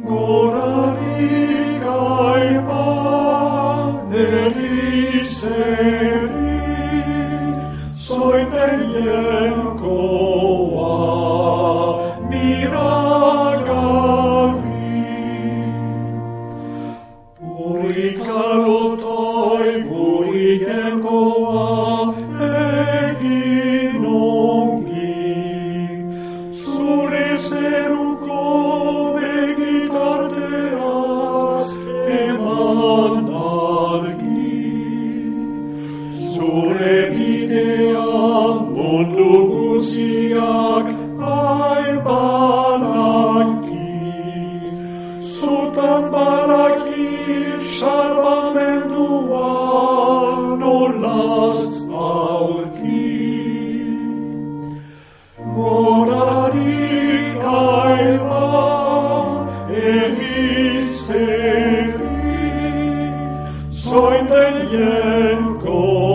Gorari kaipa eriseri, soiten jenkoa miragari. Puri kalutoi, puri jenkoa eginongi, sure seruko vegitarteas emanargi. Sure bidea mundu guziak aibalaki, zutan balaki salvamendua nolaz aurki. Gorari kaipa egiseri, soiten jenko